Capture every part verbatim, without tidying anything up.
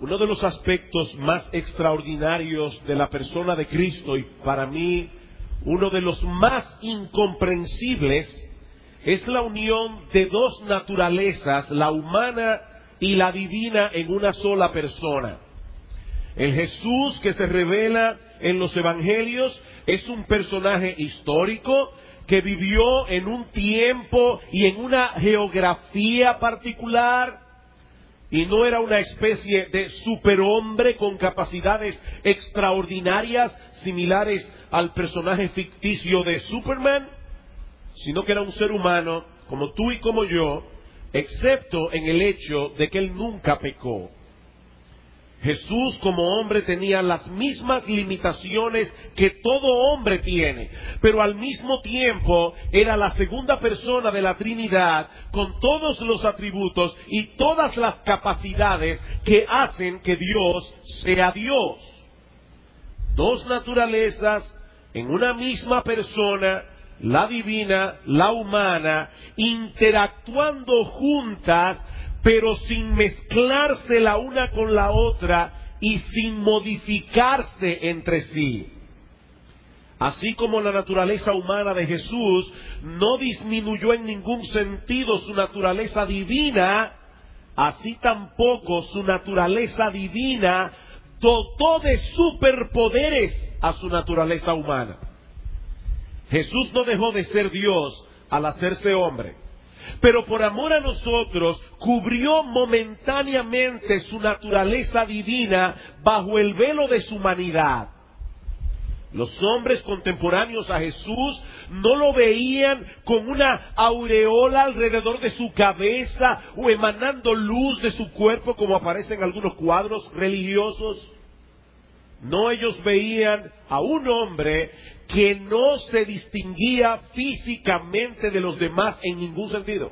Uno de los aspectos más extraordinarios de la persona de Cristo, y para mí uno de los más incomprensibles, es la unión de dos naturalezas, la humana y la divina, en una sola persona. El Jesús que se revela en los evangelios es un personaje histórico que vivió en un tiempo y en una geografía particular, y no era una especie de superhombre con capacidades extraordinarias similares al personaje ficticio de Superman, sino que era un ser humano como tú y como yo, excepto en el hecho de que él nunca pecó. Jesús como hombre tenía las mismas limitaciones que todo hombre tiene, pero al mismo tiempo era la segunda persona de la Trinidad con todos los atributos y todas las capacidades que hacen que Dios sea Dios. Dos naturalezas en una misma persona, la divina, la humana, interactuando juntas, pero sin mezclarse la una con la otra y sin modificarse entre sí. Así como la naturaleza humana de Jesús no disminuyó en ningún sentido su naturaleza divina, así tampoco su naturaleza divina dotó de superpoderes a su naturaleza humana. Jesús no dejó de ser Dios al hacerse hombre, pero por amor a nosotros cubrió momentáneamente su naturaleza divina bajo el velo de su humanidad. Los hombres contemporáneos a Jesús no lo veían con una aureola alrededor de su cabeza o emanando luz de su cuerpo como aparece en algunos cuadros religiosos. No, ellos veían a un hombre que no se distinguía físicamente de los demás en ningún sentido.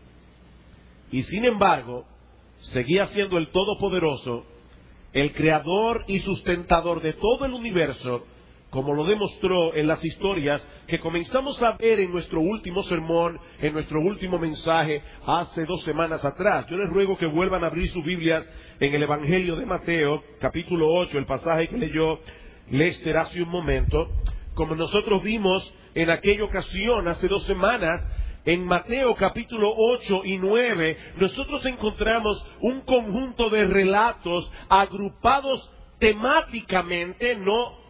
Y sin embargo, seguía siendo el Todopoderoso, el creador y sustentador de todo el universo, como lo demostró en las historias que comenzamos a ver en nuestro último sermón, en nuestro último mensaje, hace dos semanas atrás. Yo les ruego que vuelvan a abrir sus Biblias en el Evangelio de Mateo, capítulo ocho, el pasaje que leyó Lester hace un momento. Como nosotros vimos en aquella ocasión, hace dos semanas, en Mateo capítulo ocho y nueve, nosotros encontramos un conjunto de relatos agrupados temáticamente, no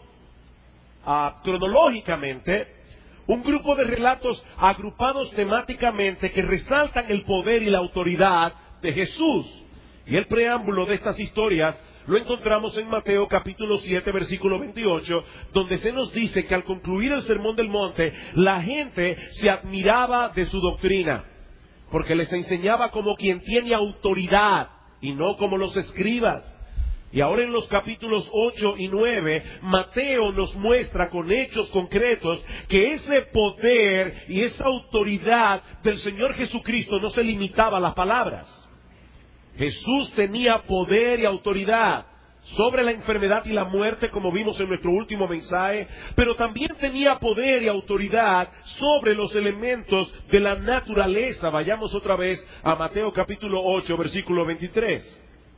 Uh, cronológicamente, un grupo de relatos agrupados temáticamente que resaltan el poder y la autoridad de Jesús. Y el preámbulo de estas historias lo encontramos en Mateo capítulo siete, versículo veintiocho, donde se nos dice que al concluir el Sermón del Monte, la gente se admiraba de su doctrina, porque les enseñaba como quien tiene autoridad y no como los escribas. Y ahora en los capítulos ocho y nueve, Mateo nos muestra con hechos concretos que ese poder y esa autoridad del Señor Jesucristo no se limitaba a las palabras. Jesús tenía poder y autoridad sobre la enfermedad y la muerte, como vimos en nuestro último mensaje, pero también tenía poder y autoridad sobre los elementos de la naturaleza. Vayamos otra vez a Mateo capítulo ocho, versículo veintitrés.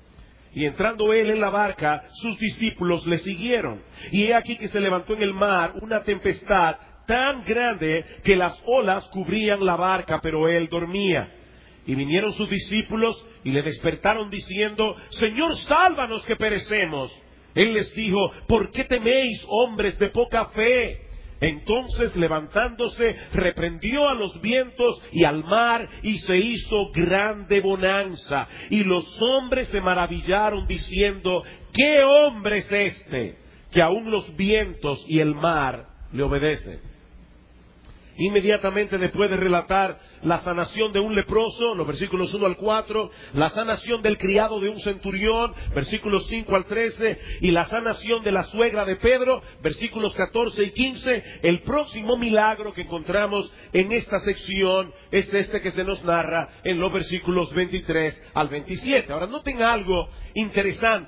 Y entrando él en la barca, sus discípulos le siguieron. Y he aquí que se levantó en el mar una tempestad tan grande que las olas cubrían la barca, pero él dormía. Y vinieron sus discípulos y le despertaron diciendo: Señor, sálvanos que perecemos. Él les dijo: ¿por qué teméis, hombres de poca fe? Entonces, levantándose, reprendió a los vientos y al mar, y se hizo grande bonanza. Y los hombres se maravillaron, diciendo: ¿qué hombre es este, que aun los vientos y el mar le obedecen? Inmediatamente después de relatar la sanación de un leproso, los versículos uno al cuatro, la sanación del criado de un centurión, versículos cinco al trece, y la sanación de la suegra de Pedro, versículos catorce y quince, el próximo milagro que encontramos en esta sección es este que se nos narra en los versículos veintitrés al veintisiete. Ahora noten algo interesante.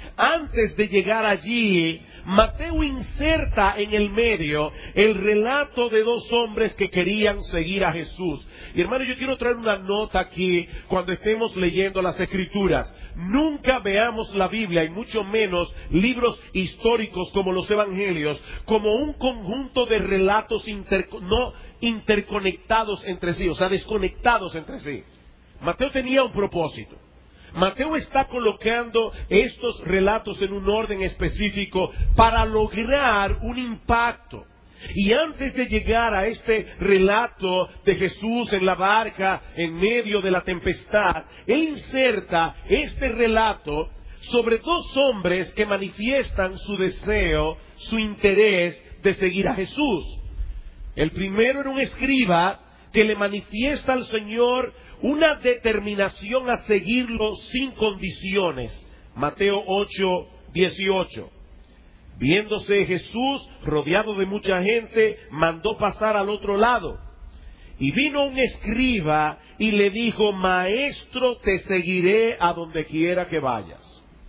antes de llegar allí, Mateo inserta en el medio el relato de dos hombres que querían seguir a Jesús. Y hermano, yo quiero traer una nota aquí cuando estemos leyendo las Escrituras. Nunca veamos la Biblia, y mucho menos libros históricos como los Evangelios, como un conjunto de relatos inter, no interconectados entre sí, o sea, desconectados entre sí. Mateo tenía un propósito. Mateo está colocando estos relatos en un orden específico para lograr un impacto. Y antes de llegar a este relato de Jesús en la barca en medio de la tempestad, él inserta este relato sobre dos hombres que manifiestan su deseo, su interés de seguir a Jesús. El primero era un escriba que le manifiesta al Señor una determinación a seguirlo sin condiciones. Mateo ocho, dieciocho. Viéndose Jesús rodeado de mucha gente, mandó pasar al otro lado. Y vino un escriba y le dijo: Maestro, te seguiré a donde quiera que vayas.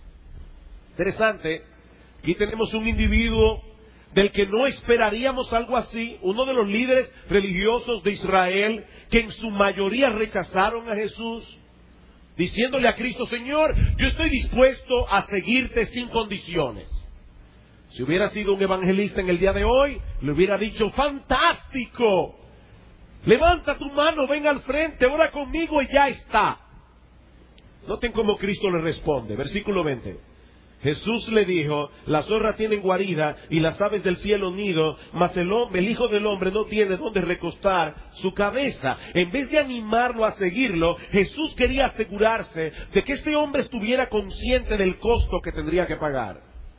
Interesante. Aquí tenemos un individuo del que no esperaríamos algo así, uno de los líderes religiosos de Israel, que en su mayoría rechazaron a Jesús, diciéndole a Cristo: Señor, yo estoy dispuesto a seguirte sin condiciones. Si hubiera sido un evangelista en el día de hoy, le hubiera dicho: fantástico, levanta tu mano, ven al frente, ora conmigo y ya está. Noten cómo Cristo le responde, versículo veinte. Jesús le dijo: las zorras tienen guarida y las aves del cielo nido, mas el, hombre, el Hijo del Hombre no tiene dónde recostar su cabeza. En vez de animarlo a seguirlo, Jesús quería asegurarse de que este hombre estuviera consciente del costo que tendría que pagar.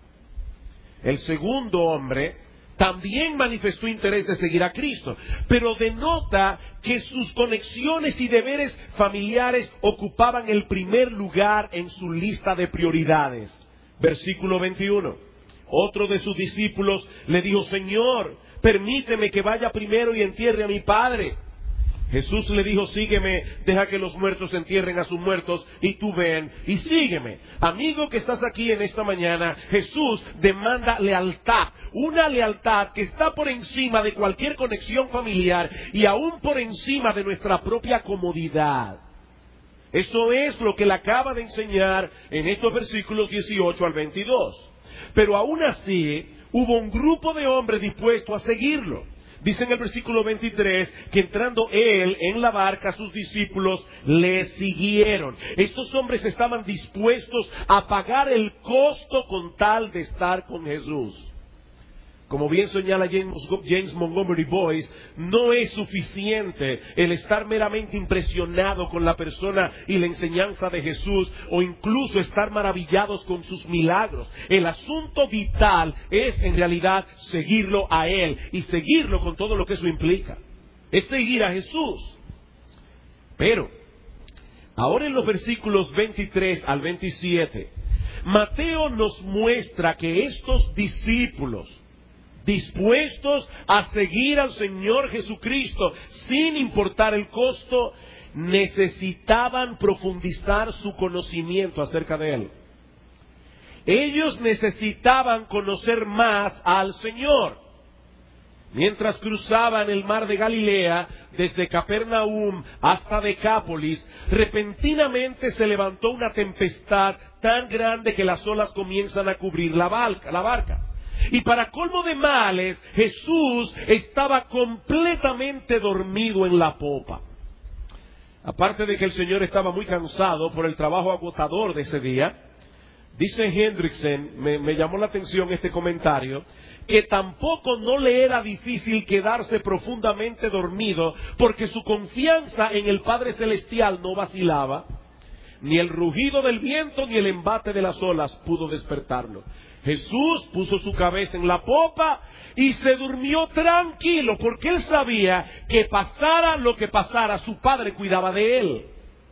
El segundo hombre también manifestó interés de seguir a Cristo, pero denota que sus conexiones y deberes familiares ocupaban el primer lugar en su lista de prioridades. Versículo veintiuno. Otro de sus discípulos le dijo: Señor, permíteme que vaya primero y entierre a mi padre. Jesús le dijo: sígueme, deja que los muertos entierren a sus muertos y tú ven y sígueme. Amigo que estás aquí en esta mañana, Jesús demanda lealtad, una lealtad que está por encima de cualquier conexión familiar y aún por encima de nuestra propia comodidad. Eso es lo que le acaba de enseñar en estos versículos dieciocho al veintidós. Pero aún así, hubo un grupo de hombres dispuestos a seguirlo. Dice en el versículo veintitrés que entrando él en la barca, sus discípulos le siguieron. Estos hombres estaban dispuestos a pagar el costo con tal de estar con Jesús. Como bien señala James, James Montgomery Boyce, no es suficiente el estar meramente impresionado con la persona y la enseñanza de Jesús, o incluso estar maravillados con sus milagros. El asunto vital es en realidad seguirlo a Él y seguirlo con todo lo que eso implica. Es seguir a Jesús. Pero, ahora en los versículos veintitrés al veintisiete, Mateo nos muestra que estos discípulos, dispuestos a seguir al Señor Jesucristo sin importar el costo, necesitaban profundizar su conocimiento acerca de Él. Ellos necesitaban conocer más al Señor. Mientras cruzaban el mar de Galilea, desde Capernaum hasta Decápolis, repentinamente se levantó una tempestad tan grande que las olas comienzan a cubrir la barca. La barca. Y para colmo de males, Jesús estaba completamente dormido en la popa. Aparte de que el Señor estaba muy cansado por el trabajo agotador de ese día, dice Hendrickson, me, me llamó la atención este comentario, que tampoco no le era difícil quedarse profundamente dormido, porque su confianza en el Padre Celestial no vacilaba. Ni el rugido del viento ni el embate de las olas pudo despertarlo. Jesús puso su cabeza en la popa y se durmió tranquilo, porque él sabía que pasara lo que pasara, su Padre cuidaba de él.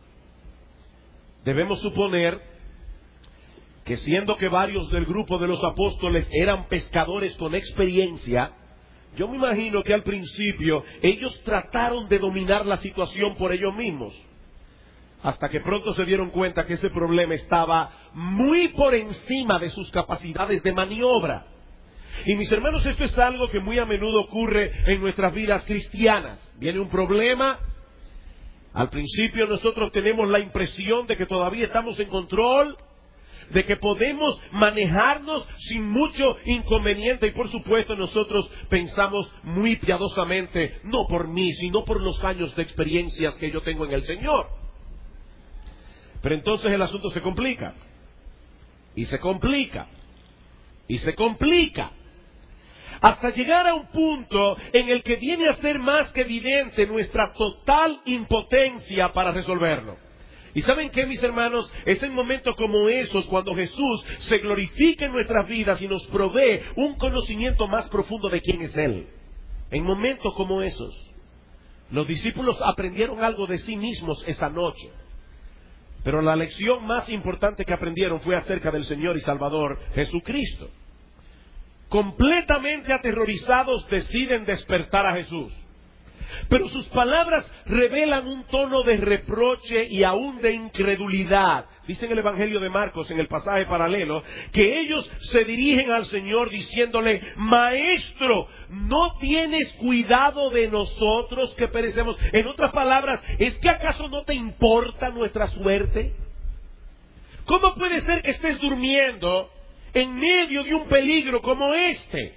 Debemos suponer que, siendo que varios del grupo de los apóstoles eran pescadores con experiencia, yo me imagino que al principio ellos trataron de dominar la situación por ellos mismos. hasta que pronto se dieron cuenta que ese problema estaba muy por encima de sus capacidades de maniobra. Y mis hermanos, esto es algo que muy a menudo ocurre en nuestras vidas cristianas. Viene un problema, al principio nosotros tenemos la impresión de que todavía estamos en control, de que podemos manejarnos sin mucho inconveniente, y por supuesto nosotros pensamos muy piadosamente, no por mí, sino por los años de experiencias que yo tengo en el Señor. Pero entonces el asunto se complica, y se complica, y se complica, hasta llegar a un punto en el que viene a ser más que evidente nuestra total impotencia para resolverlo. ¿Y saben qué, mis hermanos? Es en momentos como esos cuando Jesús se glorifica en nuestras vidas y nos provee un conocimiento más profundo de quién es Él. En momentos como esos, los discípulos aprendieron algo de sí mismos esa noche. Pero la lección más importante que aprendieron fue acerca del Señor y Salvador Jesucristo. Completamente aterrorizados deciden despertar a Jesús. Pero sus palabras revelan un tono de reproche y aún de incredulidad. Dice en el Evangelio de Marcos, en el pasaje paralelo, que ellos se dirigen al Señor diciéndole: Maestro, ¿no tienes cuidado de nosotros que perecemos? En otras palabras, ¿es que acaso no te importa nuestra suerte? ¿Cómo puede ser que estés durmiendo en medio de un peligro como este?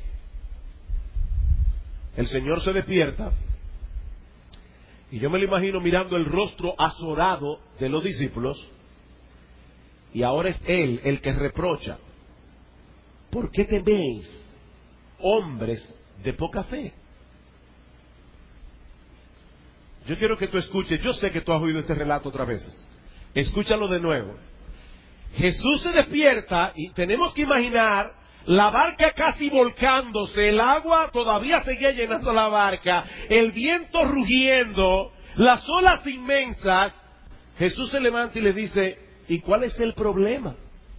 El Señor se despierta. Y yo me lo imagino mirando el rostro azorado de los discípulos. Y ahora es Él el que reprocha: ¿por qué teméis, hombres de poca fe? Yo quiero que tú escuches. Yo sé que tú has oído este relato otras veces. Escúchalo de nuevo. Jesús se despierta y tenemos que imaginar la barca casi volcándose, el agua todavía seguía llenando la barca, el viento rugiendo, las olas inmensas. Jesús se levanta y le dice: ¿y cuál es el problema?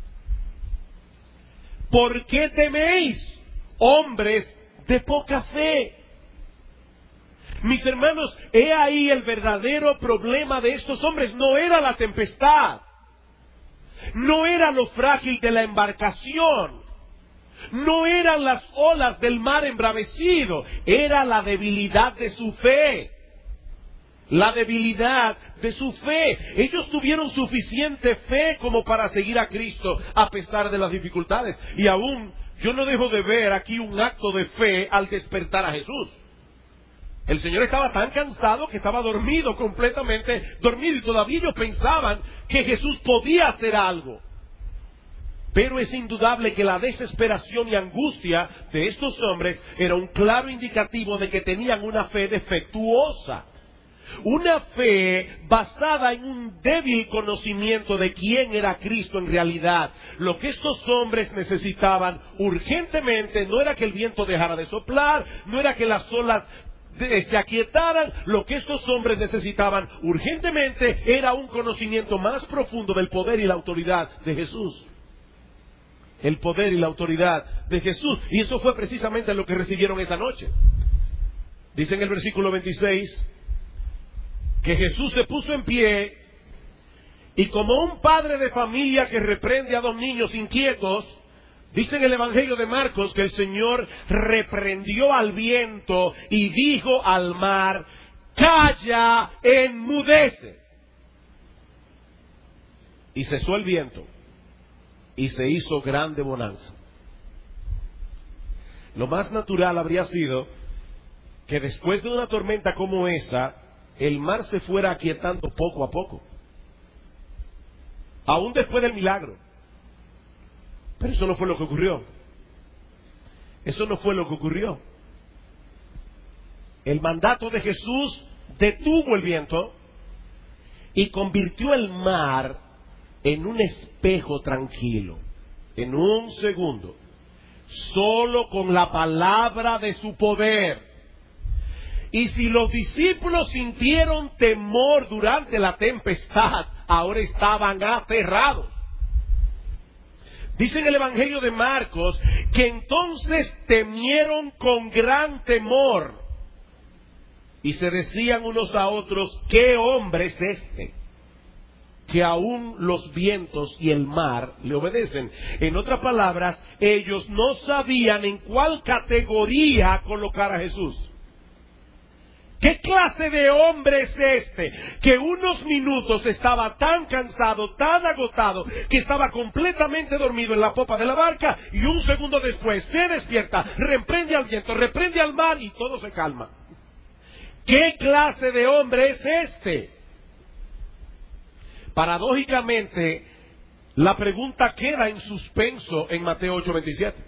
¿Por qué teméis, hombres de poca fe? Mis hermanos, he ahí el verdadero problema de estos hombres. No era la tempestad, no era lo frágil de la embarcación, no eran las olas del mar embravecido, era la debilidad de su fe. La debilidad de su fe. Ellos tuvieron suficiente fe como para seguir a Cristo a pesar de las dificultades. Y aún yo no dejo de ver aquí un acto de fe al despertar a Jesús. El Señor estaba tan cansado que estaba dormido, completamente dormido, y todavía ellos pensaban que Jesús podía hacer algo. Pero es indudable que la desesperación y angustia de estos hombres era un claro indicativo de que tenían una fe defectuosa. Una fe basada en un débil conocimiento de quién era Cristo en realidad. Lo que estos hombres necesitaban urgentemente no era que el viento dejara de soplar, no era que las olas se aquietaran. Lo que estos hombres necesitaban urgentemente era un conocimiento más profundo del poder y la autoridad de Jesús. El poder y la autoridad de Jesús. Y eso fue precisamente lo que recibieron esa noche. Dice en el versículo veintiséis que Jesús se puso en pie y, como un padre de familia que reprende a dos niños inquietos, dice en el Evangelio de Marcos que el Señor reprendió al viento y dijo al mar: calla, enmudece. Y cesó el viento y se hizo grande bonanza. Lo más natural habría sido que después de una tormenta como esa, el mar se fuera aquietando poco a poco, aún después del milagro. Pero eso no fue lo que ocurrió. Eso no fue lo que ocurrió. El mandato de Jesús detuvo el viento y convirtió el mar en un espejo tranquilo, en un segundo, solo con la palabra de su poder. Y si los discípulos sintieron temor durante la tempestad, ahora estaban aterrados. Dice en el Evangelio de Marcos que entonces temieron con gran temor y se decían unos a otros: ¿qué hombre es este? que aún los vientos y el mar le obedecen. En otras palabras, ellos no sabían en cuál categoría colocar a Jesús. ¿Qué clase de hombre es este que unos minutos estaba tan cansado, tan agotado, que estaba completamente dormido en la popa de la barca, y un segundo después se despierta, reprende al viento, reprende al mar y todo se calma? ¿Qué clase de hombre es este? Paradójicamente, la pregunta queda en suspenso en Mateo ocho veintisiete.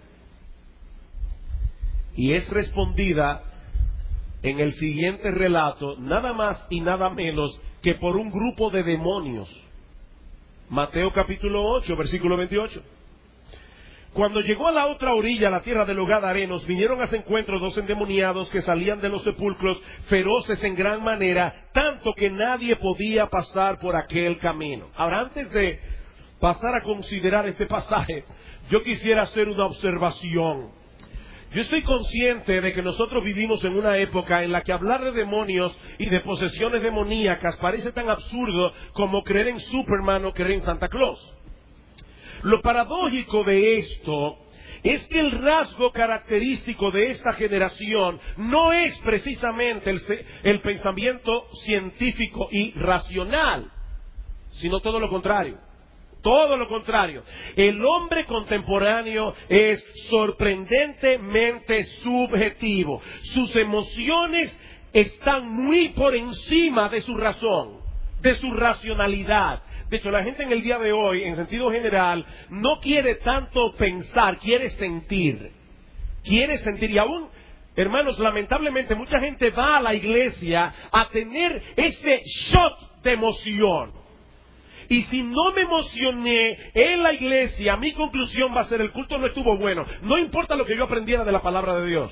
Y es respondida en el siguiente relato, nada más y nada menos que por un grupo de demonios. Mateo capítulo ocho, versículo veintiocho. Cuando llegó a la otra orilla, la tierra de los Gadarenos, vinieron a su encuentro dos endemoniados que salían de los sepulcros, feroces en gran manera, tanto que nadie podía pasar por aquel camino. Ahora, antes de pasar a considerar este pasaje, yo quisiera hacer una observación. Yo estoy consciente de que nosotros vivimos en una época en la que hablar de demonios y de posesiones demoníacas parece tan absurdo como creer en Superman o creer en Santa Claus. Lo paradójico de esto es que el rasgo característico de esta generación no es precisamente el, el pensamiento científico y racional, sino todo lo contrario. Todo lo contrario. El hombre contemporáneo es sorprendentemente subjetivo. Sus emociones están muy por encima de su razón, de su racionalidad. De hecho, la gente en el día de hoy, en sentido general, no quiere tanto pensar, quiere sentir. Quiere sentir. Y aún, hermanos, lamentablemente mucha gente va a la iglesia a tener ese shot de emoción. Y si no me emocioné en la iglesia, mi conclusión va a ser: el culto no estuvo bueno. No importa lo que yo aprendiera de la palabra de Dios.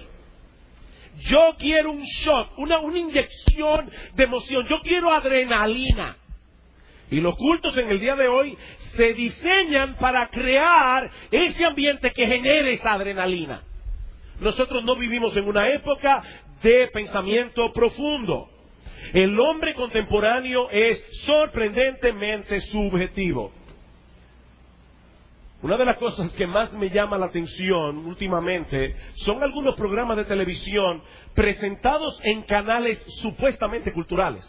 Yo quiero un shot, una, una inyección de emoción. Yo quiero adrenalina. Y los cultos en el día de hoy se diseñan para crear ese ambiente que genere esa adrenalina. Nosotros no vivimos en una época de pensamiento profundo. El hombre contemporáneo es sorprendentemente subjetivo. Una de las cosas que más me llama la atención últimamente son algunos programas de televisión presentados en canales supuestamente culturales.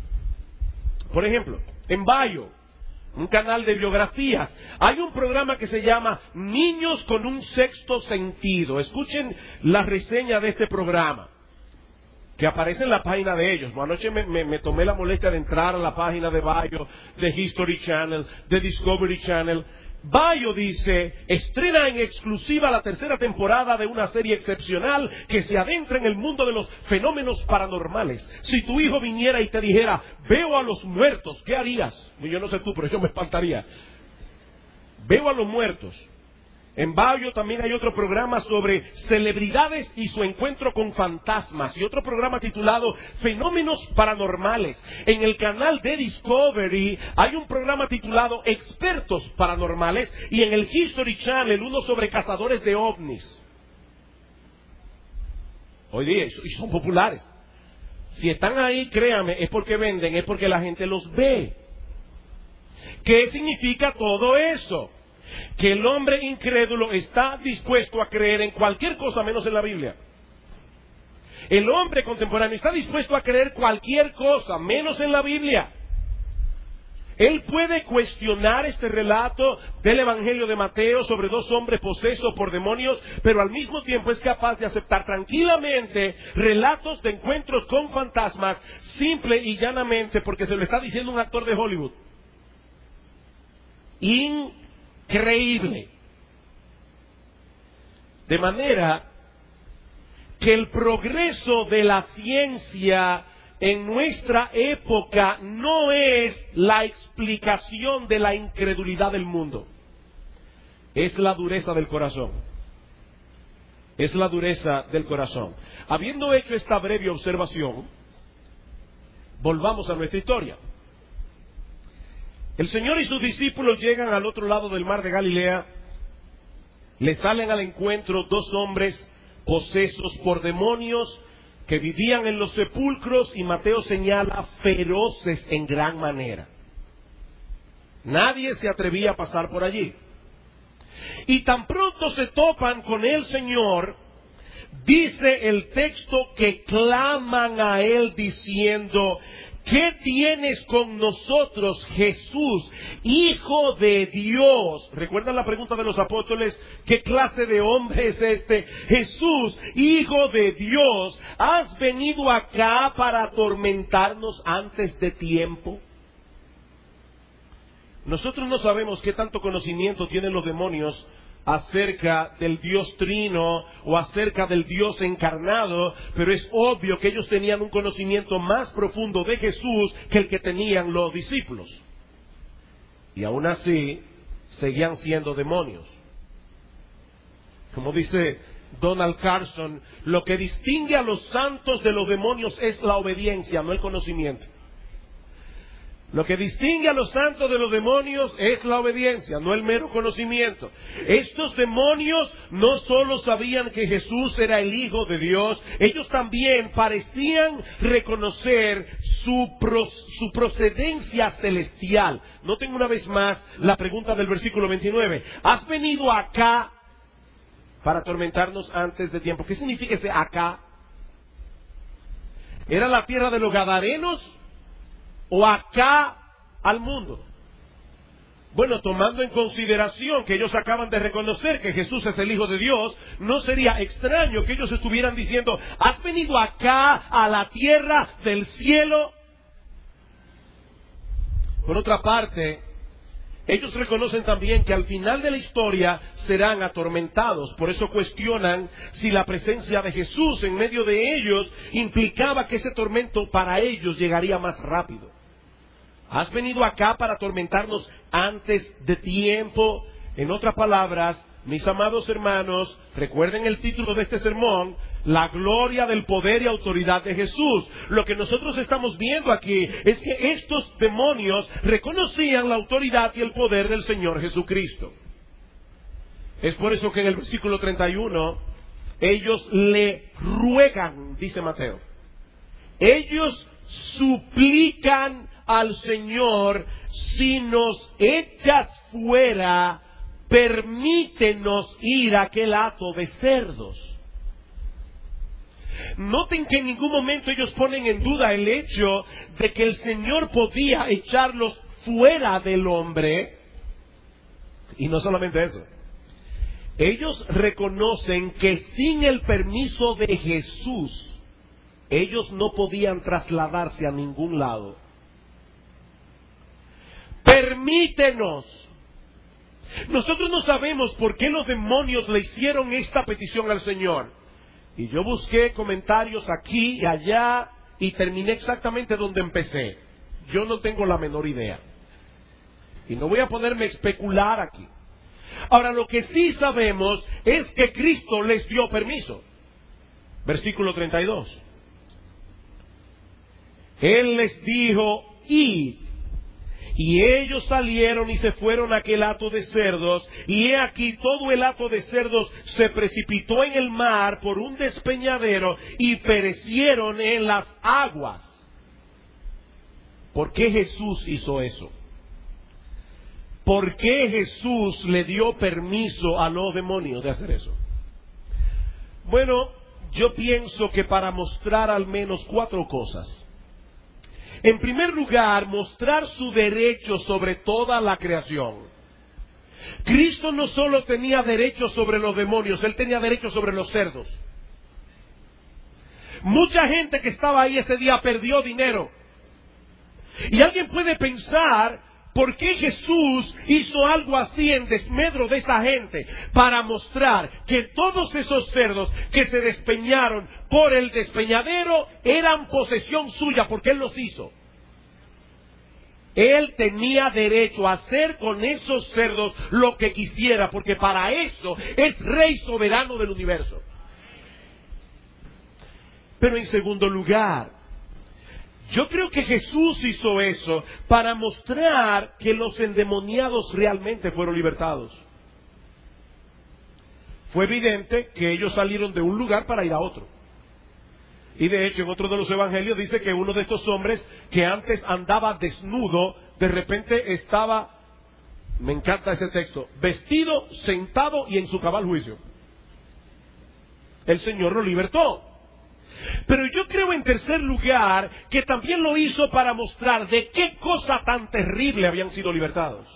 Por ejemplo, en Bayo, un canal de biografías, hay un programa que se llama Niños con un sexto sentido. Escuchen la reseña de este programa, que aparece en la página de ellos. Anoche me, me, me tomé la molestia de entrar a la página de Bayo, de History Channel, de Discovery Channel. Bayo dice: estrena en exclusiva la tercera temporada de una serie excepcional que se adentra en el mundo de los fenómenos paranormales. Si tu hijo viniera y te dijera: veo a los muertos, ¿qué harías? Yo no sé tú, pero yo me espantaría. Veo a los muertos. En Bayo también hay otro programa sobre celebridades y su encuentro con fantasmas, y otro programa titulado Fenómenos Paranormales. En el canal de Discovery hay un programa titulado Expertos Paranormales, y en el History Channel uno sobre cazadores de ovnis. Hoy día, y son populares. Si están ahí, créame, es porque venden, es porque la gente los ve. ¿Qué significa todo eso? Que el hombre incrédulo está dispuesto a creer en cualquier cosa menos en la Biblia. El hombre contemporáneo está dispuesto a creer cualquier cosa menos en la Biblia. Él puede cuestionar este relato del Evangelio de Mateo sobre dos hombres posesos por demonios, pero al mismo tiempo es capaz de aceptar tranquilamente relatos de encuentros con fantasmas, simple y llanamente porque se lo está diciendo un actor de Hollywood. Increíble. De manera que el progreso de la ciencia en nuestra época no es la explicación de la incredulidad del mundo. Es la dureza del corazón. Es la dureza del corazón. Habiendo hecho esta breve observación, volvamos a nuestra historia. El Señor y sus discípulos llegan al otro lado del mar de Galilea. Le salen al encuentro dos hombres posesos por demonios que vivían en los sepulcros, y Mateo señala feroces en gran manera. Nadie se atrevía a pasar por allí. Y tan pronto se topan con el Señor, dice el texto que claman a Él diciendo: ¿qué tienes con nosotros, Jesús, Hijo de Dios? ¿Recuerdan la pregunta de los apóstoles? ¿Qué clase de hombre es este? Jesús, Hijo de Dios, ¿has venido acá para atormentarnos antes de tiempo? Nosotros no sabemos qué tanto conocimiento tienen los demonios acerca del Dios Trino o acerca del Dios encarnado, pero es obvio que ellos tenían un conocimiento más profundo de Jesús que el que tenían los discípulos. Y aún así, seguían siendo demonios. Como dice Donald Carson, lo que distingue a los santos de los demonios es la obediencia, no el conocimiento. Lo que distingue a los santos de los demonios es la obediencia, no el mero conocimiento. Estos demonios no solo sabían que Jesús era el Hijo de Dios, ellos también parecían reconocer su, pro, su procedencia celestial. Noten una vez más la pregunta del versículo veintinueve. ¿Has venido acá para atormentarnos antes de tiempo? ¿Qué significa ese acá? ¿Era la tierra de los Gadarenos o acá al mundo? Bueno, tomando en consideración que ellos acaban de reconocer que Jesús es el Hijo de Dios, no sería extraño que ellos estuvieran diciendo: ¿has venido acá a la tierra del cielo? Por otra parte, ellos reconocen también que al final de la historia serán atormentados. Por eso cuestionan si la presencia de Jesús en medio de ellos implicaba que ese tormento para ellos llegaría más rápido. ¿Has venido acá para atormentarnos antes de tiempo? En otras palabras, mis amados hermanos, recuerden el título de este sermón: la gloria del poder y autoridad de Jesús. Lo que nosotros estamos viendo aquí es que estos demonios reconocían la autoridad y el poder del Señor Jesucristo. Es por eso que en el versículo treinta y uno, ellos le ruegan, dice Mateo. Ellos suplican al Señor: si nos echas fuera, permítenos ir a aquel hato de cerdos. Noten que en ningún momento ellos ponen en duda el hecho de que el Señor podía echarlos fuera del hombre. Y no solamente eso, ellos reconocen que sin el permiso de Jesús, ellos no podían trasladarse a ningún lado. Permítenos. Nosotros no sabemos por qué los demonios le hicieron esta petición al Señor. Y yo busqué comentarios aquí y allá y terminé exactamente donde empecé. Yo no tengo la menor idea. Y no voy a ponerme a especular aquí. Ahora, lo que sí sabemos es que Cristo les dio permiso. Versículo treinta y dos. Él les dijo: id. Y ellos salieron y se fueron a aquel hato de cerdos, y he aquí todo el hato de cerdos se precipitó en el mar por un despeñadero y perecieron en las aguas. ¿Por qué Jesús hizo eso? ¿Por qué Jesús le dio permiso a los demonios de hacer eso? Bueno, yo pienso que para mostrar al menos cuatro cosas. En primer lugar, mostrar su derecho sobre toda la creación. Cristo no solo tenía derecho sobre los demonios, Él tenía derecho sobre los cerdos. Mucha gente que estaba ahí ese día perdió dinero. Y alguien puede pensar: ¿por qué Jesús hizo algo así en desmedro de esa gente? Para mostrar que todos esos cerdos que se despeñaron por el despeñadero eran posesión suya, porque Él los hizo. Él tenía derecho a hacer con esos cerdos lo que quisiera, porque para eso es Rey soberano del universo. Pero en segundo lugar, yo creo que Jesús hizo eso para mostrar que los endemoniados realmente fueron libertados. Fue evidente que ellos salieron de un lugar para ir a otro. Y de hecho, en otro de los evangelios dice que uno de estos hombres que antes andaba desnudo, de repente estaba Me encanta ese texto. Vestido, sentado y en su cabal juicio. El Señor lo libertó. Pero yo creo, en tercer lugar, que también lo hizo para mostrar de qué cosa tan terrible habían sido libertados.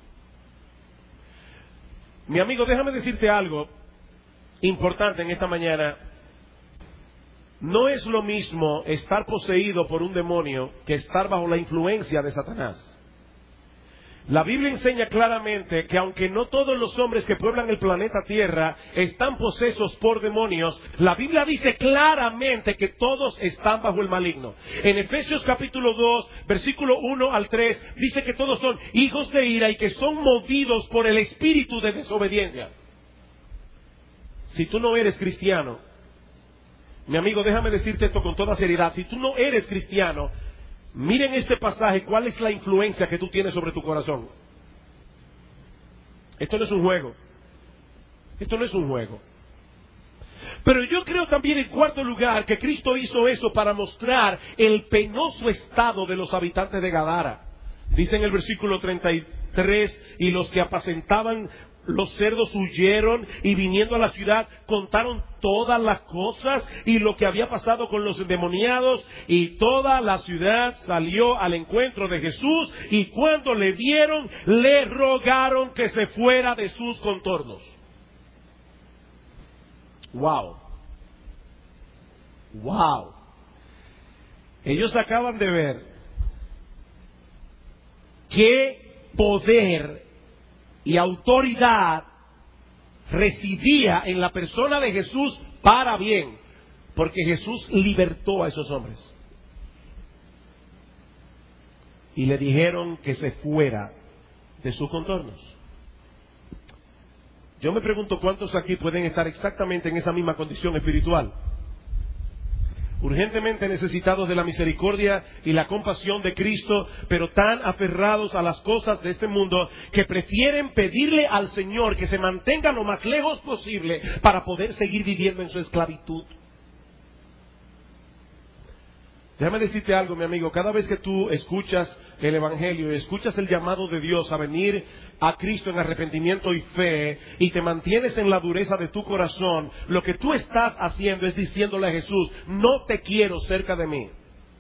Mi amigo, déjame decirte algo importante en esta mañana. No es lo mismo estar poseído por un demonio que estar bajo la influencia de Satanás. La Biblia enseña claramente que aunque no todos los hombres que pueblan el planeta Tierra están posesos por demonios, la Biblia dice claramente que todos están bajo el maligno. En Efesios capítulo dos, versículo uno al tres, dice que todos son hijos de ira y que son movidos por el espíritu de desobediencia. Si tú no eres cristiano, mi amigo, déjame decirte esto con toda seriedad, si tú no eres cristiano, miren este pasaje, cuál es la influencia que tú tienes sobre tu corazón. Esto no es un juego. Esto no es un juego. Pero yo creo también, en cuarto lugar, que Cristo hizo eso para mostrar el penoso estado de los habitantes de Gadara. Dice en el versículo treinta y tres, y los que apacentaban los cerdos huyeron y viniendo a la ciudad contaron todas las cosas y lo que había pasado con los endemoniados, y toda la ciudad salió al encuentro de Jesús, y cuando le vieron le rogaron que se fuera de sus contornos. Wow. Wow. Ellos acaban de ver qué poder y autoridad residía en la persona de Jesús para bien, porque Jesús libertó a esos hombres. Y le dijeron que se fuera de sus contornos. Yo me pregunto cuántos aquí pueden estar exactamente en esa misma condición espiritual. Urgentemente necesitados de la misericordia y la compasión de Cristo, pero tan aferrados a las cosas de este mundo que prefieren pedirle al Señor que se mantenga lo más lejos posible para poder seguir viviendo en su esclavitud. Déjame decirte algo, mi amigo, cada vez que tú escuchas el Evangelio y escuchas el llamado de Dios a venir a Cristo en arrepentimiento y fe, y te mantienes en la dureza de tu corazón, lo que tú estás haciendo es diciéndole a Jesús: no te quiero cerca de mí.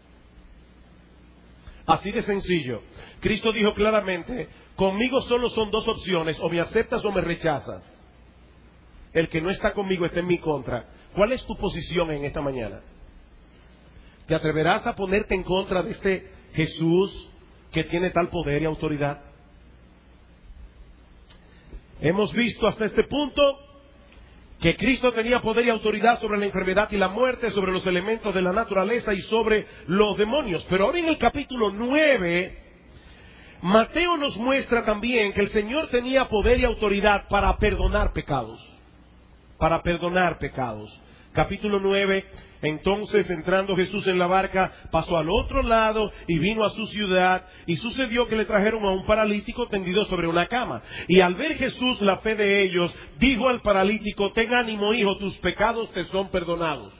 Así de sencillo. Cristo dijo claramente: conmigo solo son dos opciones, o me aceptas o me rechazas. El que no está conmigo está en mi contra. ¿Cuál es tu posición en esta mañana? ¿Te atreverás a ponerte en contra de este Jesús que tiene tal poder y autoridad? Hemos visto hasta este punto que Cristo tenía poder y autoridad sobre la enfermedad y la muerte, sobre los elementos de la naturaleza y sobre los demonios. Pero ahora en el capítulo nueve, Mateo nos muestra también que el Señor tenía poder y autoridad para perdonar pecados. Para perdonar pecados. Capítulo nueve, entonces entrando Jesús en la barca, pasó al otro lado y vino a su ciudad, y sucedió que le trajeron a un paralítico tendido sobre una cama. Y al ver Jesús la fe de ellos, dijo al paralítico: ten ánimo, hijo, tus pecados te son perdonados.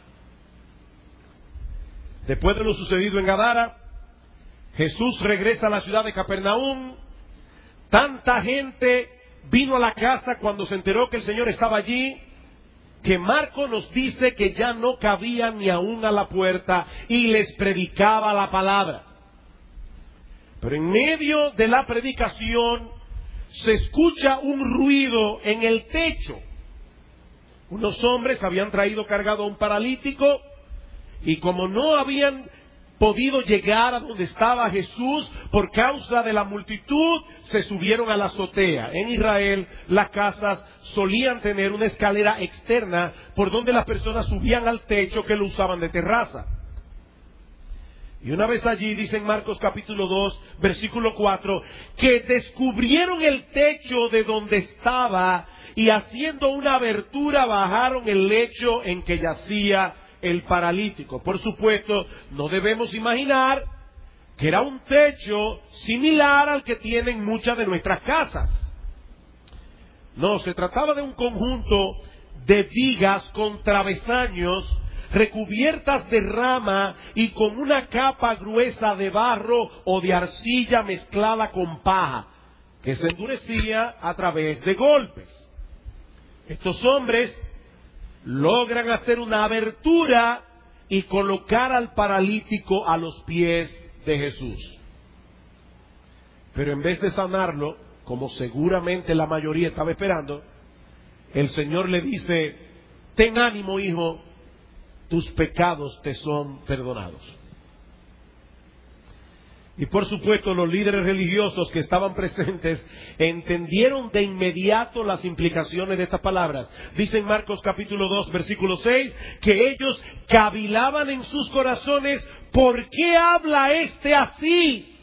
Después de lo sucedido en Gadara, Jesús regresa a la ciudad de Capernaum. Tanta gente vino a la casa cuando se enteró que el Señor estaba allí, que Marcos nos dice que ya no cabía ni aún a la puerta y les predicaba la palabra. Pero en medio de la predicación se escucha un ruido en el techo. Unos hombres habían traído cargado a un paralítico, y como no habían podido llegar a donde estaba Jesús por causa de la multitud, se subieron a la azotea. En Israel las casas solían tener una escalera externa por donde las personas subían al techo, que lo usaban de terraza. Y una vez allí, dice en Marcos capítulo dos, versículo cuatro, que descubrieron el techo de donde estaba, y haciendo una abertura bajaron el lecho en que yacía el paralítico. Por supuesto, no debemos imaginar que era un techo similar al que tienen muchas de nuestras casas. No, se trataba de un conjunto de vigas con travesaños recubiertas de rama y con una capa gruesa de barro o de arcilla mezclada con paja. que se endurecía a través de golpes. Estos hombres logran hacer una abertura y colocar al paralítico a los pies de Jesús. Pero en vez de sanarlo, como seguramente la mayoría estaba esperando, el Señor le dice: ten ánimo, hijo, tus pecados te son perdonados. Y por supuesto los líderes religiosos que estaban presentes entendieron de inmediato las implicaciones de estas palabras. Dice en Marcos capítulo dos versículo seis que ellos cavilaban en sus corazones: ¿por qué habla este así?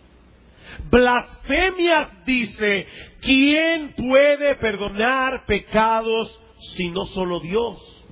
Blasfemias dice. ¿Quién puede perdonar pecados si no solo Dios?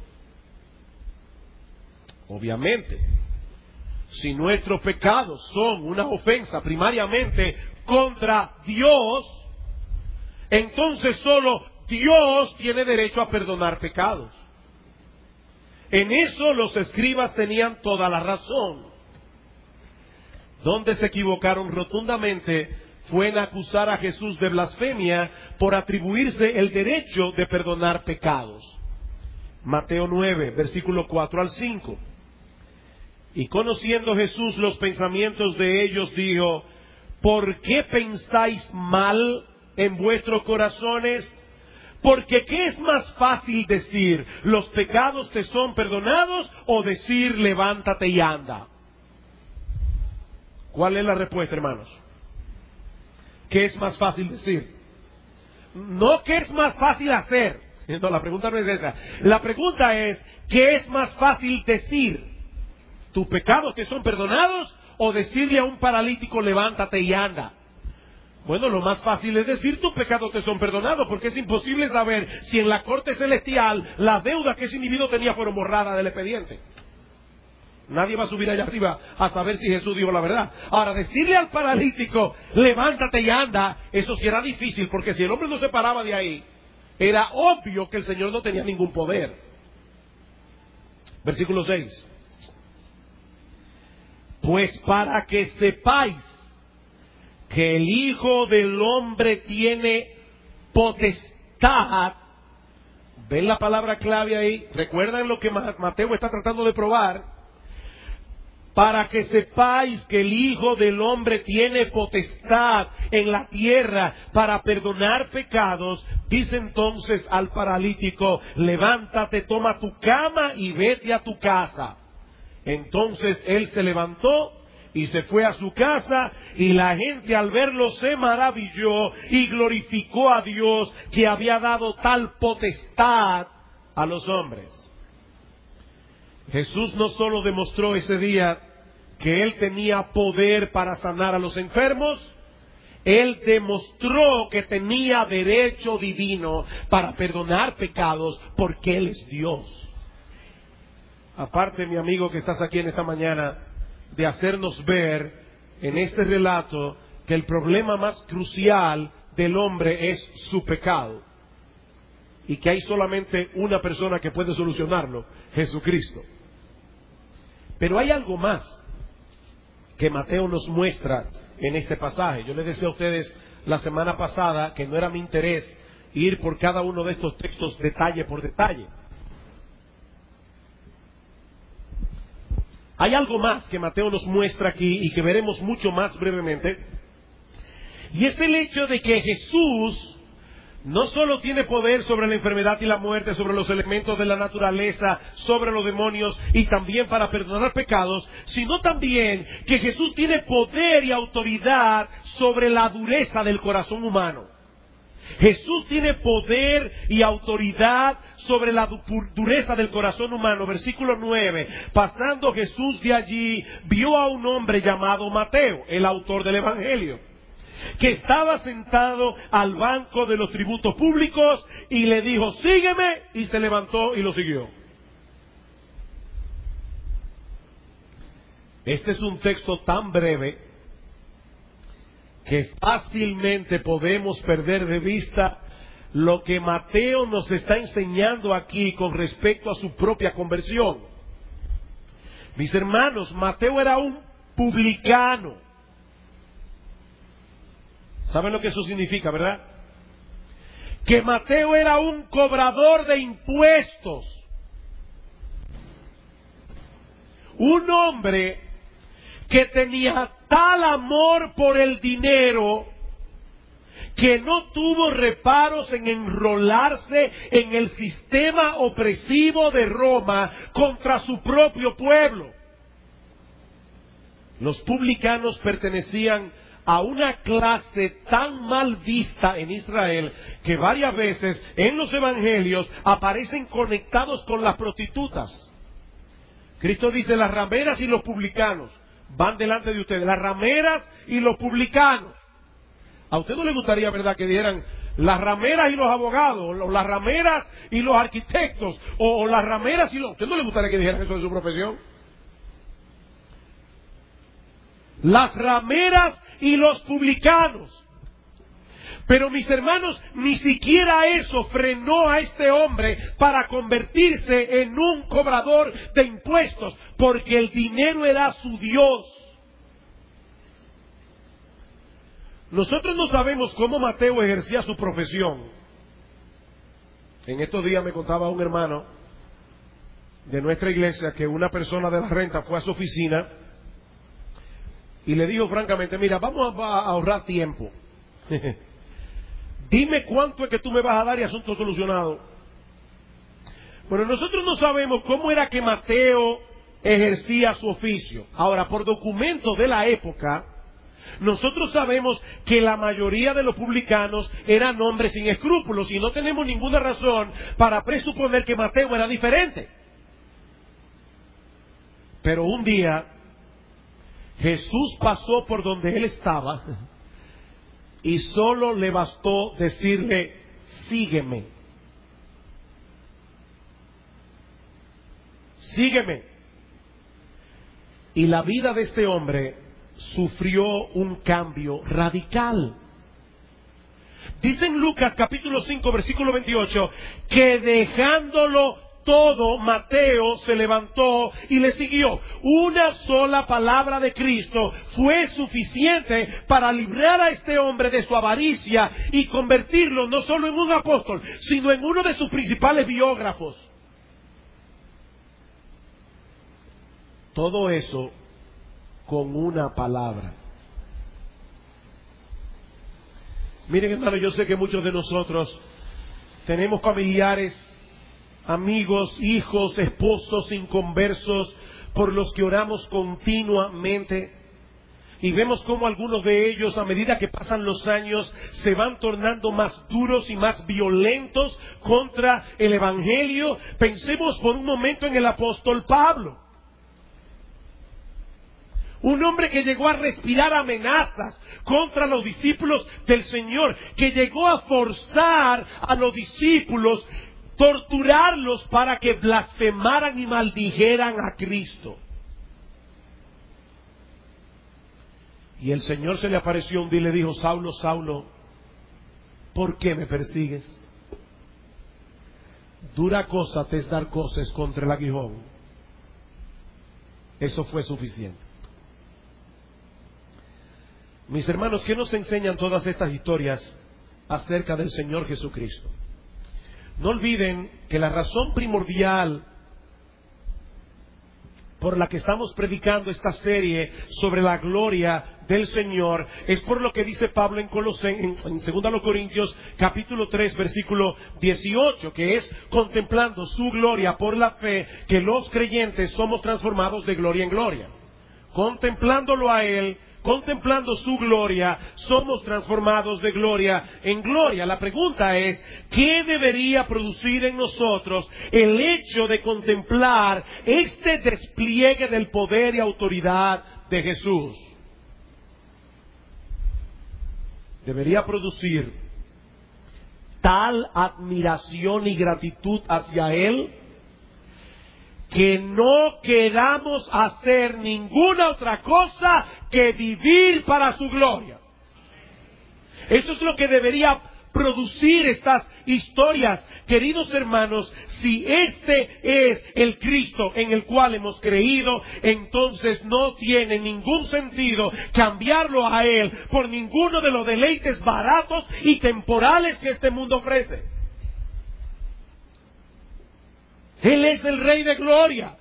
Obviamente, si nuestros pecados son una ofensa primariamente contra Dios, entonces solo Dios tiene derecho a perdonar pecados. En eso los escribas tenían toda la razón. Donde se equivocaron rotundamente fue en acusar a Jesús de blasfemia por atribuirse el derecho de perdonar pecados. Mateo nueve, versículo cuatro al cinco. Y conociendo Jesús los pensamientos de ellos, dijo: ¿por qué pensáis mal en vuestros corazones? Porque ¿qué es más fácil decir: los pecados te son perdonados, o decir: levántate y anda? ¿Cuál es la respuesta, hermanos? ¿Qué es más fácil decir? No, ¿qué es más fácil hacer? No, la pregunta no es esa. La pregunta es: ¿qué es más fácil decir? ¿Tus pecados te son perdonados, o decirle a un paralítico: levántate y anda? Bueno, lo más fácil es decir: tus pecados te son perdonados, porque es imposible saber si en la corte celestial las deudas que ese individuo tenía fueron borradas del expediente. Nadie va a subir allá arriba a saber si Jesús dijo la verdad. Ahora, decirle al paralítico: levántate y anda, eso sí era difícil, porque si el hombre no se paraba de ahí, era obvio que el Señor no tenía ningún poder. Versículo seis. Pues para que sepáis que el Hijo del Hombre tiene potestad. ¿Ven la palabra clave ahí? ¿Recuerdan lo que Mateo está tratando de probar? Para que sepáis que el Hijo del Hombre tiene potestad en la tierra para perdonar pecados, dice entonces al paralítico: levántate, toma tu cama y vete a tu casa. Entonces él se levantó y se fue a su casa, y la gente al verlo se maravilló y glorificó a Dios, que había dado tal potestad a los hombres. Jesús no solo demostró ese día que Él tenía poder para sanar a los enfermos, Él demostró que tenía derecho divino para perdonar pecados, porque Él es Dios. Aparte, mi amigo que estás aquí en esta mañana, de hacernos ver en este relato que el problema más crucial del hombre es su pecado, y que hay solamente una persona que puede solucionarlo: Jesucristo. Pero hay algo más que Mateo nos muestra en este pasaje. Yo les decía a ustedes la semana pasada que no era mi interés ir por cada uno de estos textos detalle por detalle. Hay algo más que Mateo nos muestra aquí y que veremos mucho más brevemente, y es el hecho de que Jesús no solo tiene poder sobre la enfermedad y la muerte, sobre los elementos de la naturaleza, sobre los demonios y también para perdonar pecados, sino también que Jesús tiene poder y autoridad sobre la dureza del corazón humano. Jesús tiene poder y autoridad sobre la dureza del corazón humano. Versículo nueve. Pasando Jesús de allí, vio a un hombre llamado Mateo, el autor del Evangelio, que estaba sentado al banco de los tributos públicos, y le dijo: sígueme, y se levantó y lo siguió. Este es un texto tan breve que fácilmente podemos perder de vista lo que Mateo nos está enseñando aquí con respecto a su propia conversión. Mis hermanos, Mateo era un publicano. ¿Saben lo que eso significa, verdad? Que Mateo era un cobrador de impuestos. Un hombre que tenía tal amor por el dinero que no tuvo reparos en enrolarse en el sistema opresivo de Roma contra su propio pueblo. Los publicanos pertenecían a una clase tan mal vista en Israel que varias veces en los evangelios aparecen conectados con las prostitutas. Cristo dice: las rameras y los publicanos van delante de ustedes, las rameras y los publicanos. ¿A usted no le gustaría, verdad, que dijeran las rameras y los abogados, o las rameras y los arquitectos, o, o las rameras y los... ¿A usted no le gustaría que dijeran eso de su profesión? Las rameras y los publicanos. Pero mis hermanos, ni siquiera eso frenó a este hombre para convertirse en un cobrador de impuestos, porque el dinero era su Dios. Nosotros no sabemos cómo Mateo ejercía su profesión. En estos días me contaba un hermano de nuestra iglesia que una persona de la renta fue a su oficina y le dijo francamente: mira, vamos a ahorrar tiempo. Dime cuánto es que tú me vas a dar y asunto solucionado. Bueno, nosotros no sabemos cómo era que Mateo ejercía su oficio. Ahora, por documentos de la época, nosotros sabemos que la mayoría de los publicanos eran hombres sin escrúpulos y no tenemos ninguna razón para presuponer que Mateo era diferente. Pero un día Jesús pasó por donde él estaba y solo le bastó decirle: sígueme. Sígueme. Y la vida de este hombre sufrió un cambio radical. Dice en Lucas capítulo cinco versículo veintiocho que dejándolo todo, Mateo se levantó y le siguió. Una sola palabra de Cristo fue suficiente para librar a este hombre de su avaricia y convertirlo no solo en un apóstol, sino en uno de sus principales biógrafos. Todo eso con una palabra. Miren, hermano, yo sé que muchos de nosotros tenemos familiares, amigos, hijos, esposos inconversos por los que oramos continuamente, y vemos cómo algunos de ellos, a medida que pasan los años, se van tornando más duros y más violentos contra el Evangelio. Pensemos por un momento en el apóstol Pablo. Un hombre que llegó a respirar amenazas contra los discípulos del Señor, que llegó a forzar a los discípulos, torturarlos para que blasfemaran y maldijeran a Cristo. Y el Señor se le apareció un día y le dijo: Saulo, Saulo, ¿por qué me persigues? Dura cosa te es dar coces contra el aguijón. Eso fue suficiente. Mis hermanos, ¿qué nos enseñan todas estas historias acerca del Señor Jesucristo? No olviden que la razón primordial por la que estamos predicando esta serie sobre la gloria del Señor es por lo que dice Pablo en Colosenses, en, en segunda Corintios capítulo tres versículo dieciocho, que es contemplando su gloria por la fe que los creyentes somos transformados de gloria en gloria. Contemplándolo a Él, contemplando su gloria, somos transformados de gloria en gloria. La pregunta es: ¿qué debería producir en nosotros el hecho de contemplar este despliegue del poder y autoridad de Jesús? Debería producir tal admiración y gratitud hacia Él que no queramos hacer ninguna otra cosa que vivir para su gloria. Eso es lo que debería producir estas historias. Queridos hermanos, si este es el Cristo en el cual hemos creído, entonces no tiene ningún sentido cambiarlo a Él por ninguno de los deleites baratos y temporales que este mundo ofrece. Él es el Rey de Gloria.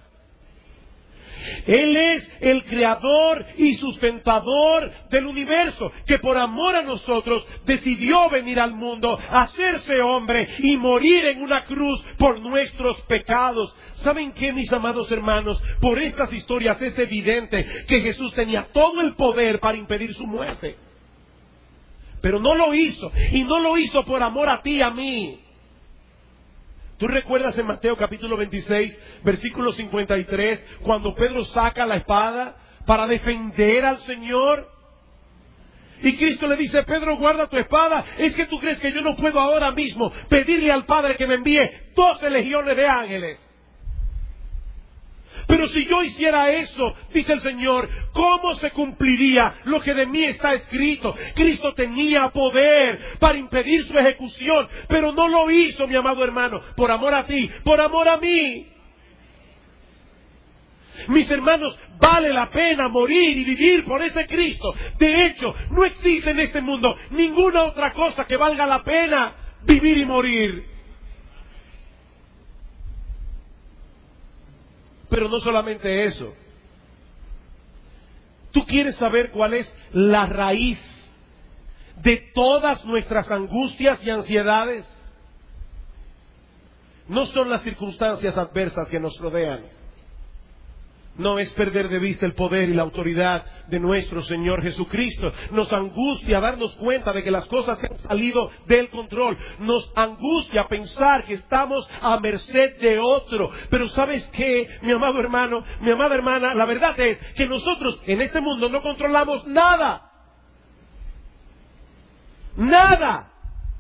Él es el creador y sustentador del universo, que por amor a nosotros decidió venir al mundo, hacerse hombre y morir en una cruz por nuestros pecados. ¿Saben qué, mis amados hermanos? Por estas historias es evidente que Jesús tenía todo el poder para impedir su muerte. Pero no lo hizo, y no lo hizo por amor a ti y a mí. ¿Tú recuerdas en Mateo capítulo veintiséis, versículo cincuenta y tres, cuando Pedro saca la espada para defender al Señor? Y Cristo le dice: Pedro, guarda tu espada. ¿Es que tú crees que yo no puedo ahora mismo pedirle al Padre que me envíe doce legiones de ángeles? Pero si yo hiciera eso, dice el Señor, ¿cómo se cumpliría lo que de mí está escrito? Cristo tenía poder para impedir su ejecución, pero no lo hizo, mi amado hermano, por amor a ti, por amor a mí. Mis hermanos, vale la pena morir y vivir por ese Cristo. De hecho, no existe en este mundo ninguna otra cosa que valga la pena vivir y morir. Pero no solamente eso. ¿Tú quieres saber cuál es la raíz de todas nuestras angustias y ansiedades? No son las circunstancias adversas que nos rodean. No es perder de vista el poder y la autoridad de nuestro Señor Jesucristo. Nos angustia darnos cuenta de que las cosas han salido del control. Nos angustia pensar que estamos a merced de otro. Pero ¿sabes qué, mi amado hermano, mi amada hermana? La verdad es que nosotros en este mundo no controlamos nada. Nada.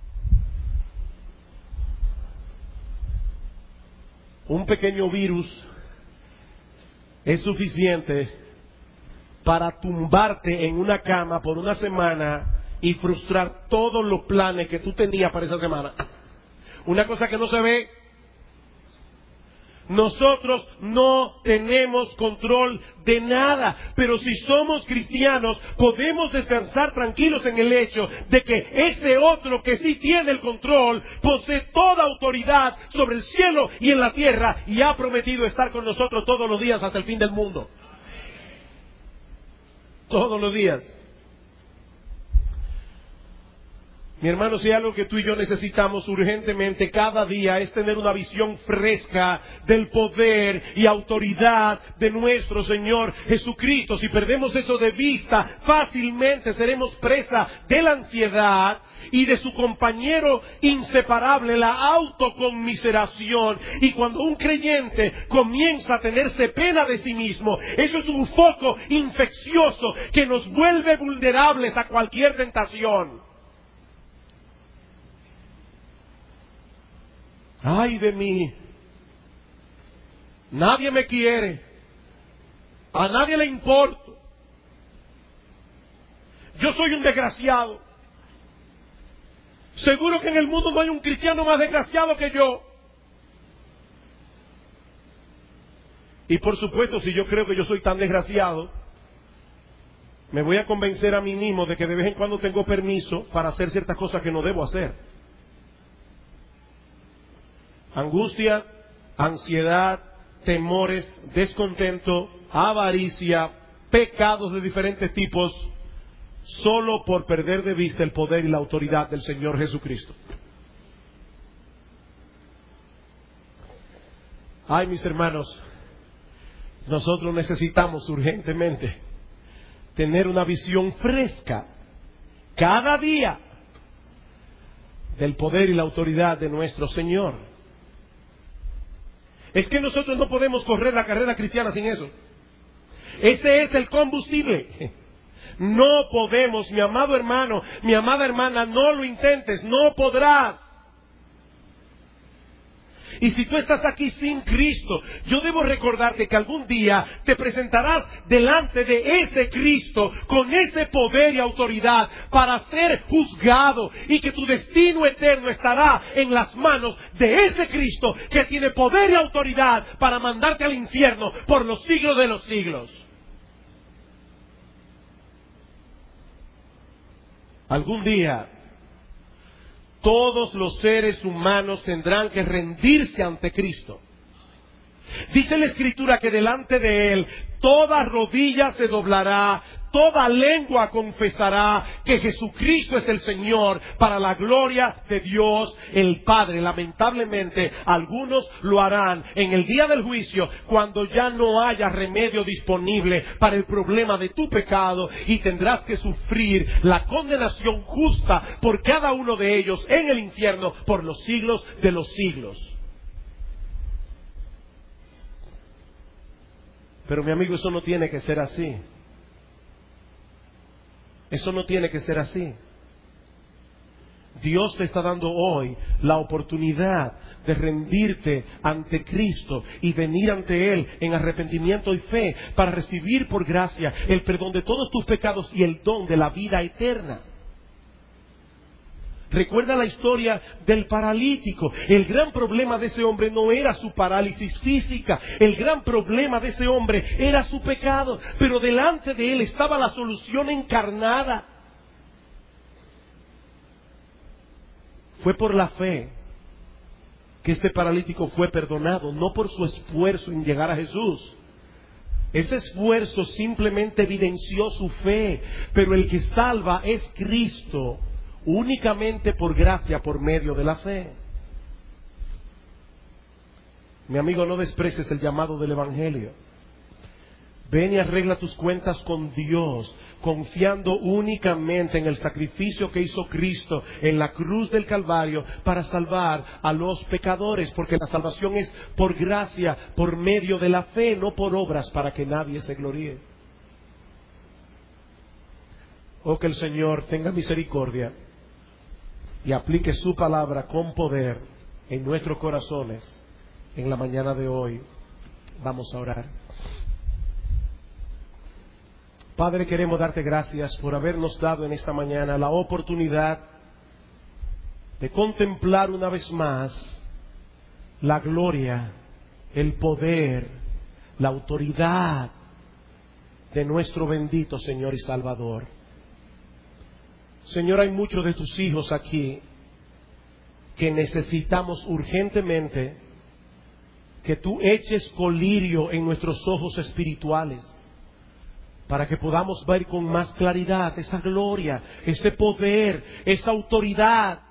Un pequeño virus es suficiente para tumbarte en una cama por una semana y frustrar todos los planes que tú tenías para esa semana. Una cosa que no se ve. Nosotros no tenemos control de nada, pero si somos cristianos podemos descansar tranquilos en el hecho de que ese otro que sí tiene el control posee toda autoridad sobre el cielo y en la tierra y ha prometido estar con nosotros todos los días hasta el fin del mundo. Todos los días. Mi hermano, si hay algo que tú y yo necesitamos urgentemente cada día es tener una visión fresca del poder y autoridad de nuestro Señor Jesucristo. Si perdemos eso de vista, fácilmente seremos presa de la ansiedad y de su compañero inseparable, la autoconmiseración. Y cuando un creyente comienza a tenerse pena de sí mismo, eso es un foco infeccioso que nos vuelve vulnerables a cualquier tentación. Ay de mí, nadie me quiere, a nadie le importo, yo soy un desgraciado. Seguro que en el mundo no hay un cristiano más desgraciado que yo. Y por supuesto, si yo creo que yo soy tan desgraciado, me voy a convencer a mí mismo de que de vez en cuando tengo permiso para hacer ciertas cosas que no debo hacer. Angustia, ansiedad, temores, descontento, avaricia, pecados de diferentes tipos, solo por perder de vista el poder y la autoridad del Señor Jesucristo. Ay, mis hermanos, nosotros necesitamos urgentemente tener una visión fresca cada día del poder y la autoridad de nuestro Señor. Es que nosotros no podemos correr la carrera cristiana sin eso. Ese es el combustible. No podemos, mi amado hermano, mi amada hermana, no lo intentes, no podrás. Y si tú estás aquí sin Cristo, yo debo recordarte que algún día te presentarás delante de ese Cristo con ese poder y autoridad para ser juzgado, y que tu destino eterno estará en las manos de ese Cristo que tiene poder y autoridad para mandarte al infierno por los siglos de los siglos. Algún día todos los seres humanos tendrán que rendirse ante Cristo. Dice la Escritura que delante de Él toda rodilla se doblará, toda lengua confesará que Jesucristo es el Señor, para la gloria de Dios el Padre. Lamentablemente, algunos lo harán en el día del juicio, cuando ya no haya remedio disponible para el problema de tu pecado, y tendrás que sufrir la condenación justa por cada uno de ellos en el infierno por los siglos de los siglos. Pero mi amigo, eso no tiene que ser así. Eso no tiene que ser así. Dios te está dando hoy la oportunidad de rendirte ante Cristo y venir ante Él en arrepentimiento y fe para recibir por gracia el perdón de todos tus pecados y el don de la vida eterna. Recuerda la historia del paralítico. El gran problema de ese hombre no era su parálisis física. El gran problema de ese hombre era su pecado. Pero delante de él estaba la solución encarnada. Fue por la fe que este paralítico fue perdonado, no por su esfuerzo en llegar a Jesús. Ese esfuerzo simplemente evidenció su fe. Pero el que salva es Cristo, únicamente por gracia, por medio de la fe. Mi amigo, no desprecies el llamado del Evangelio. Ven y arregla tus cuentas con Dios, confiando únicamente en el sacrificio que hizo Cristo en la cruz del Calvario para salvar a los pecadores, porque la salvación es por gracia, por medio de la fe, no por obras, para que nadie se gloríe. Oh, que el Señor tenga misericordia y aplique su palabra con poder en nuestros corazones en la mañana de hoy. Vamos a orar. Padre, queremos darte gracias por habernos dado en esta mañana la oportunidad de contemplar una vez más la gloria, el poder, la autoridad de nuestro bendito Señor y Salvador. Señor, hay muchos de tus hijos aquí que necesitamos urgentemente que tú eches colirio en nuestros ojos espirituales, para que podamos ver con más claridad esa gloria, ese poder, esa autoridad.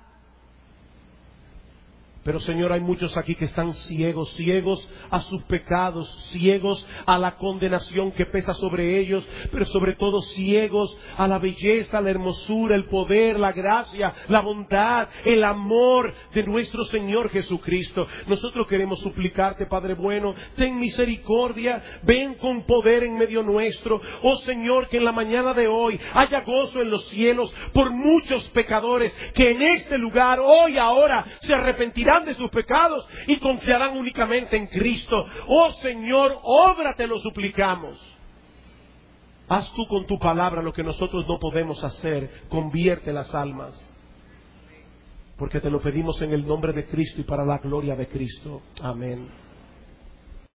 Pero Señor, hay muchos aquí que están ciegos, ciegos a sus pecados, ciegos a la condenación que pesa sobre ellos, pero sobre todo ciegos a la belleza, la hermosura, el poder, la gracia, la bondad, el amor de nuestro Señor Jesucristo. Nosotros queremos suplicarte, Padre bueno, ten misericordia, ven con poder en medio nuestro. Oh Señor, que en la mañana de hoy haya gozo en los cielos por muchos pecadores que en este lugar, hoy, ahora, se arrepentirán de sus pecados y confiarán únicamente en Cristo. Oh Señor, obra, te lo suplicamos. Haz tú con tu palabra lo que nosotros no podemos hacer. Convierte las almas, porque te lo pedimos en el nombre de Cristo y para la gloria de Cristo. Amén.